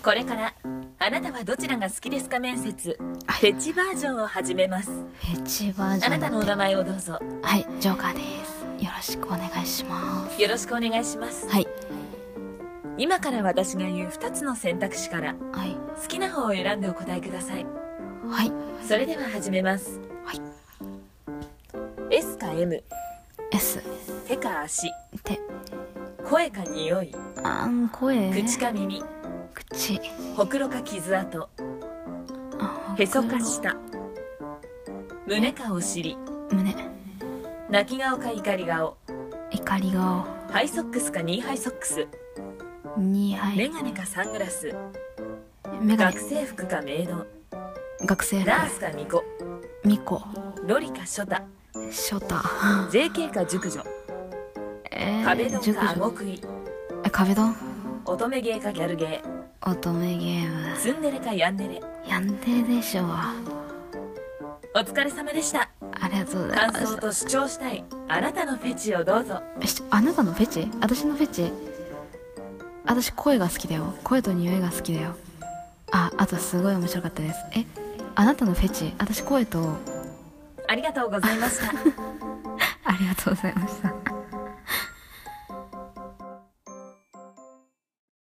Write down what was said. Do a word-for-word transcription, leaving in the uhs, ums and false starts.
これからあなたはどちらが好きですか面接フェチバージョンを始めます。 フェチバージョン。 あなたのお名前をどうぞ。 はい、ジョーカーです。よろしくお願いします。 よろしくお願いします。 はい。 今から私が言うふたつの選択肢からはい。 好きな方を選んでお答えください。 はい。 それでは始めます。 はい。 S か エム、 S。 手か足、 手。 声か匂い、 あん、声。 口か耳、 口。 ほくろか傷跡、 あ、 へそか舌、胸かお尻、 胸。 泣き顔か怒り顔、 怒り顔。 ハイソックスかニーハイソックス、 にはい。 メガネかサングラス、 メガネ。 学生服かメイド、 学生服。 ナースかミコ、 ミコ。 ロリかショタ、 ショタ。 ジェーケー か熟女、 えー、 壁ドン熟女。 か顎食い、 え、壁ドン。 乙女芸かギャル芸、 乙女ゲーム。 ツンデレかヤンデレ。 やんででしょう。 お疲れ様でした。 ありがとうございま感想す。 と主張したいあなたのフェチをどうぞ。 えしあなたのフェチ？私のフェチ？私声が好きだよ。声と匂いが好きだよ。あ、あとすごい面白かったです。え、あなたのフェチ？私声と。 ありがとうございました。 ありがとうございました。